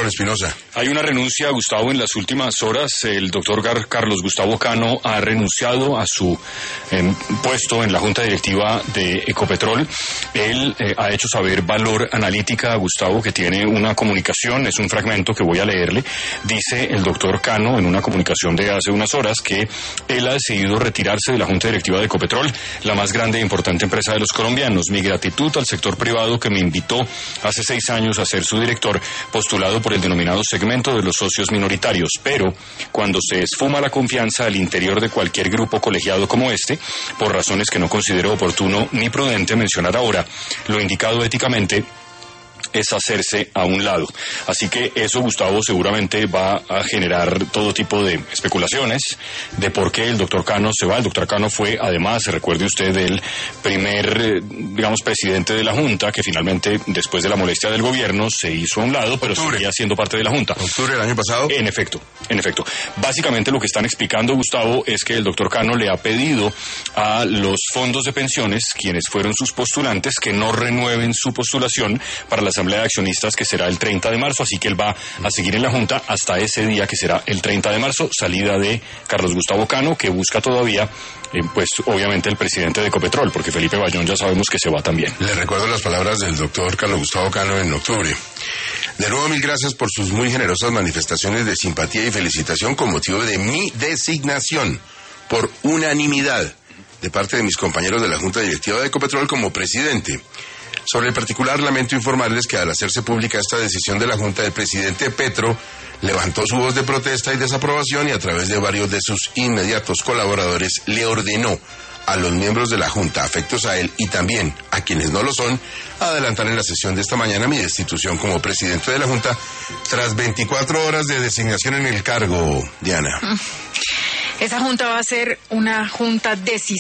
Espinosa. Hay una renuncia, Gustavo, en las últimas horas. El doctor Carlos Gustavo Cano ha renunciado a su puesto en la Junta Directiva de Ecopetrol. Él ha hecho saber Valor Analítica, Gustavo, que tiene una comunicación, es un fragmento que voy a leerle. Dice el doctor Cano en una comunicación de hace unas horas que él ha decidido retirarse de la Junta Directiva de Ecopetrol, la más grande e importante empresa de los colombianos. Mi gratitud al sector privado que me invitó hace 6 años a ser su director, postulado por el denominado segmento de los socios minoritarios. Pero cuando se esfuma la confianza al interior de cualquier grupo colegiado como este, por razones que no considero oportuno ni prudente mencionar ahora, lo indicado éticamente es hacerse a un lado. Así que eso, Gustavo, seguramente va a generar todo tipo de especulaciones de por qué el doctor Cano se va. El doctor Cano fue, además, recuerde usted, el primer, presidente de la Junta, que finalmente, después de la molestia del gobierno, se hizo a un lado, pero seguía siendo parte de la Junta. ¿Octubre del año pasado? En efecto. Básicamente lo que están explicando, Gustavo, es que el doctor Cano le ha pedido a los fondos de pensiones, quienes fueron sus postulantes, que no renueven su postulación para la Asamblea de Accionistas, que será el 30 de marzo, así que él va a seguir en la Junta hasta ese día, que será el 30 de marzo, salida de Carlos Gustavo Cano, que busca todavía, obviamente, el presidente de Ecopetrol, porque Felipe Bayón ya sabemos que se va también. Le recuerdo las palabras del doctor Carlos Gustavo Cano en octubre. De nuevo, mil gracias por sus muy generosas manifestaciones de simpatía y felicitación con motivo de mi designación por unanimidad de parte de mis compañeros de la Junta Directiva de Ecopetrol como presidente. Sobre el particular, lamento informarles que al hacerse pública esta decisión de la Junta, el presidente Petro levantó su voz de protesta y desaprobación y a través de varios de sus inmediatos colaboradores le ordenó a los miembros de la Junta, afectos a él y también a quienes no lo son, adelantar en la sesión de esta mañana mi destitución como presidente de la Junta tras 24 horas de designación en el cargo, Diana. Esa Junta va a ser una Junta decisiva.